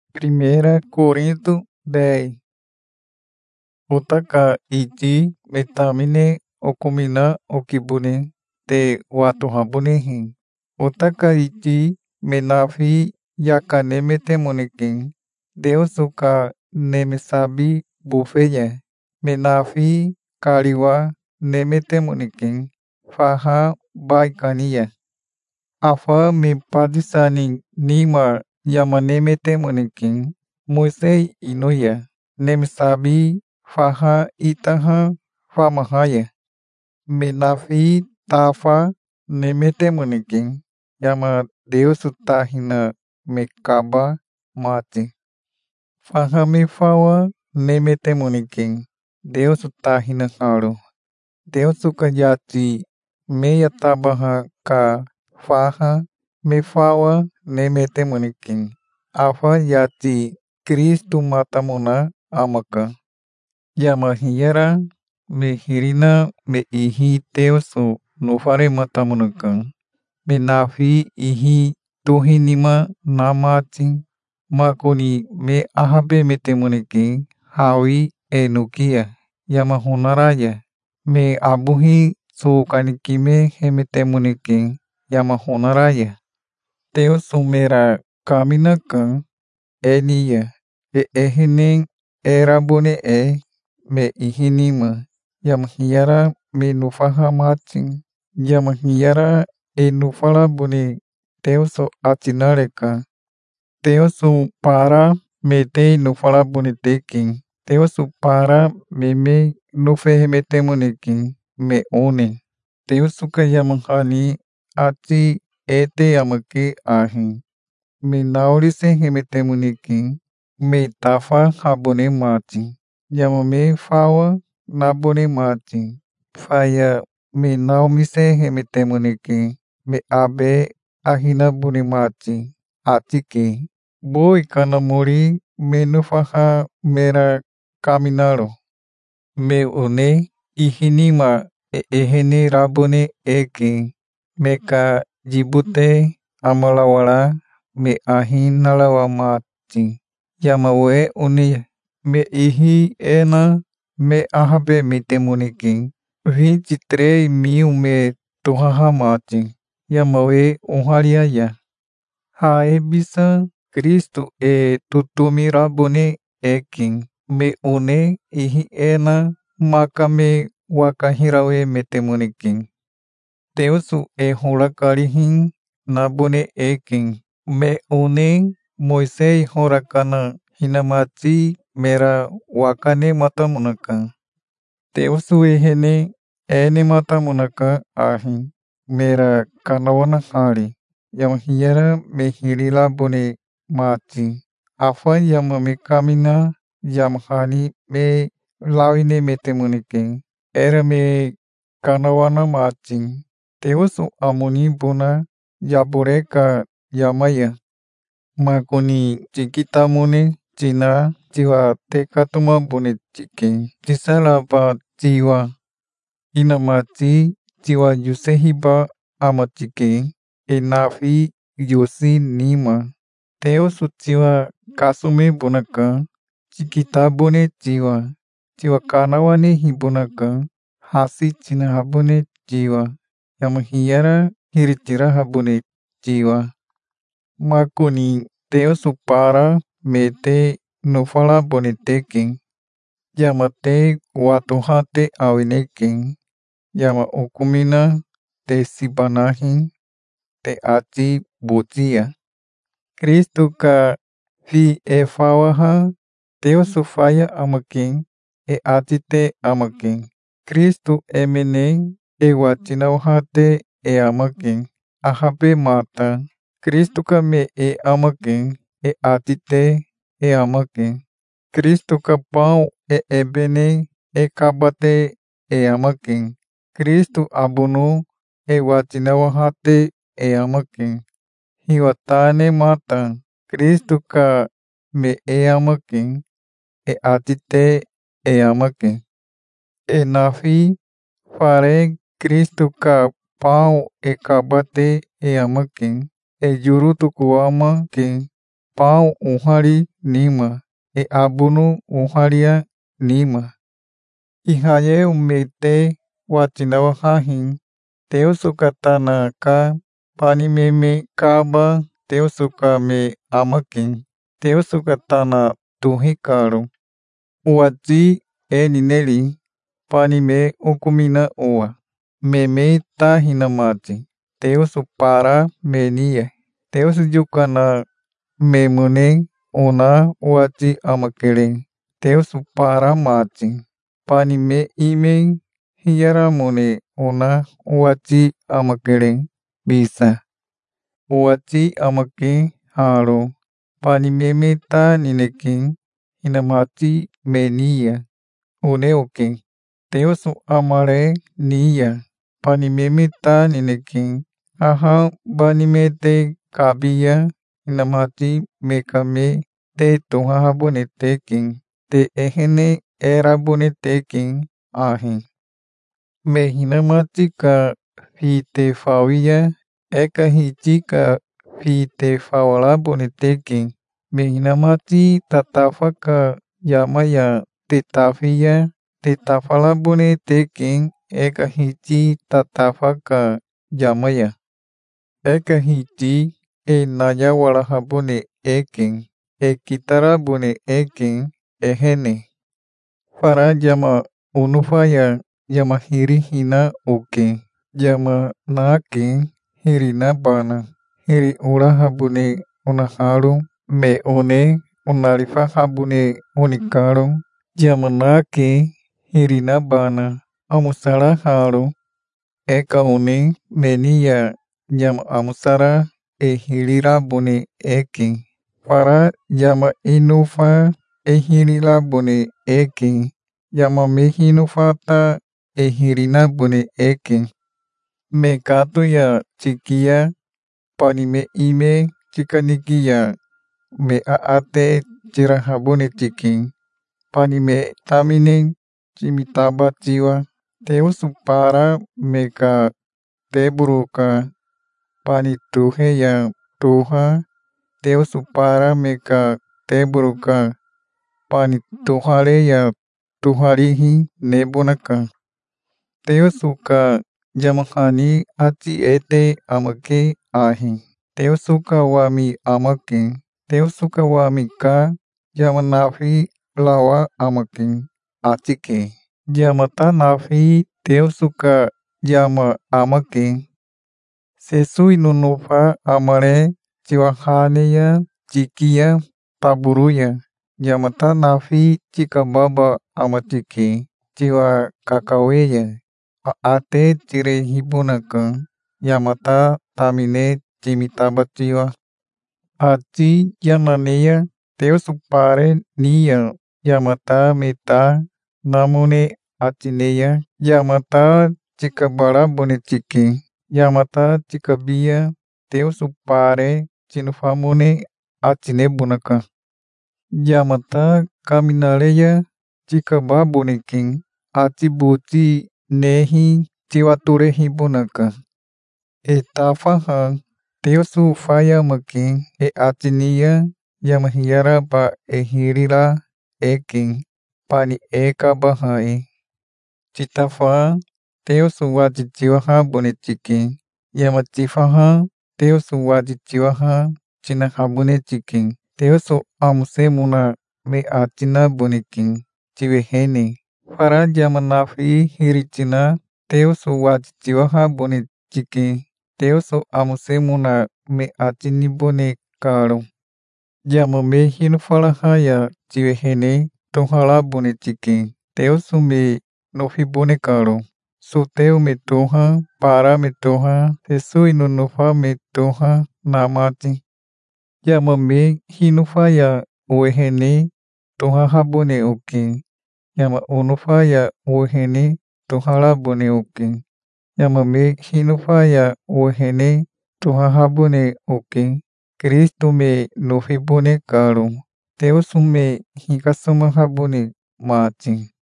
Primeira Corinto 10. Utaka iti metamine okumina okibune te watuhabunehin. Utaka iti menafi yakanemetemunekin. Deus uka nemesabi bufeye. Menafi kaliwa nemetemunekin. Faha baikaniya. Afa me padisani nima yamanemetemunekin. Moisés inoya. Nemesabi faha itaha famahaya. Menafi tafa nemetemunekin. Yama Deus tahina mekaba mate. Faha me fawa nemetemunekin. Deus tahina haru. Deus ukayati meia tabaha ka faha me fawa nemetemunekin. Afa yati Cristo matamuna amaka. Yama hiyara me hirina me ihi Deusu nufare matamunakan. Me nafi ihi tuhinima namati makoni me ahabe metemunekin hawi enukia. Yama hunaraya me abuhi sukanikime hemetemunekin yama hunaraya. Deusu mera kaminakan eniya ehenen erabone me ihinima. Yama hiyara me nufaha mati. Yama hiyara nufala bune Deusu atinareka. Deusu para me te nufala bune tekin. Deusu para me nufehemetemunekin me une. Deusu ka yamahani ati ete yamake ahin. Me naulise hemetemunekin me tafa habone mati. Yama me fawa nabone mati. Faya me naumise hemetemunekin me abe ahina bune mati. Atike. Boi kanamori me nufaha mera kaminaro. Me une ihinima ehene rabone eke. Meka jibute amalawala me ahin nalawa mati. Yama we une me ihi ena me ahabe metemunekin. 23.000 me tuhaha mati. Yama we unhariaya. Hae bisa Cristo tutumi rabone ekin. Me une ihi ena maka me wakahirawe metemunekin. Deusu horakarihin nabone ekin. Me une Moisés horakana hinamati mera wakane matamunaka. Deusu ehene ene matamunaka ahin. Mera kanawana hari. Yama hiyara me hirila bone mati. Afa yama me kamina yama hani me lawine metemunekin. Era me kanawana mati. Deusu amuni bona yaboreka yamaya. Makoni chikitamune china jiwa tekatuma bune chike. Chisalaba jiwa. Inamati jiwa yusehiba amachike. Enafi yusi nima. Deusu jiwa kasume bonaka. Chikitabune jiwa. Jiwa kanawane hibonaka. Hasi china habune jiwa. Yama hiyara hiritira habune jiwa. Makoni Deusu para mete nufala bonetekin. Yama te watuhate awinekin. Yama ukumina te sibanahin te ati butia. Cristo ka fi fawaha Deusu faya amakin ati te amakin. Cristo emene watinawhate amakin. Ahabe mata. Cristo ka me amakin atite amakin. Cristo ka pão ebene kabate amakin. Cristo abunu watinawahate amakin. Hiwatane mata. Cristo ka me amakin atite amakin. Enafi fare Cristo ka pão kabate amakin. Jurutuku amakin pau uhari nima, e abunu uharia nima. Israel mete watinawa hahin, Teusuka tanaka panimeme kaba Teusuka me amakin, Teusuka tana tuhikaru. Uati enineli, panime ukumina ua. Meme tahinamati, Teusu para menia. Teusu yukana memune una uati amakele. Teusu para mati. Panime ime hiyaramune una uati amakele. Bisa. Uati amake haro. Panimeme ta ninekin hinamati menia. Uneokin. Teusu amare nia. Panimeme ta ninekin. Aha banimete kabia hinamati mekame te tuhahabonetekin. Te ehene erabonetekin ahin. Me hinamati ka fite fawia eka hitika fite fawalabonetekin. Me hinamati tatafaka yamaya tetafia tetafalabonetekin eka hiti tatafaka yamaya. Eka hiti nayawalahabone ekin. Ekitarabone ekin ehene. Para yama unufaya yama hiri hina uke. Yama nake hirina bana. Hiri urahabune unaharu. Me une unalifahabune unikaru. Yama nake hirina bana. Amusara haru. Eka une menia yama amusara ehilirabune ekin. Para yama inufa ehirilabune ekin. Yama mehinufata ehirinabune ekin. Me katuya chikia panime ime chikanikia me aate chirahabune chikin. Panime tamine chimitaba chiwa. Teusu para meka teburuka panituheya tuha. Teusu para meka teburuka panituhareya tuharihi nebunaka. Teusuka yamahani achi ete amake ahi. Teusuka wami amakin. Teusuka wami ka yamanafi lawa amakin achike. Yamata nafi Teusuka yama amakin. Sesui nunufa amare chiwahaneya chikia taburuya. Yamata nafi chikababa amachike. Chiwa kakaweya. Aate chirehibunaka. Yamata tamine chimitaba chiwa. Achi yananeya Teusu pare nia. Yamata meta namune achineya. Yamata chikabara bone chike. Yamata chikabia Teusu pare chinufamune achine bunaka. Yamata kaminareya chikababonekin. Achibuchi nehi chiwaturehi bunaka. Etafaha Teusu faya makin achinia yamahiyara ba ehirila ekin. Pani eka bahai. Chitafa Teusu wajichiwaha bonechikin. Yamachifaha Teusu wajichiwaha chinahabune chikin. Teusu amusemuna me achina bonekin. Chiwehene. Para yamanafi hirichina Teusu wajichiwaha bonechikin. Teusu amusemuna me achini bonekaru. Yamame hinufalahaya chiwehene tohala bonechikin. Teusu me nofi bonekaru. Suteu me toha, para me toha, Jesui nunufa me toha namati. Yamame hinufaya uehene tohahabone ukin. Yama unufaya uehene tohalabone ukin. Yamame hinufaya uehene tohahabone ukin. Kristo me nofi bonekaru. Teusu me hikasumahabone mati.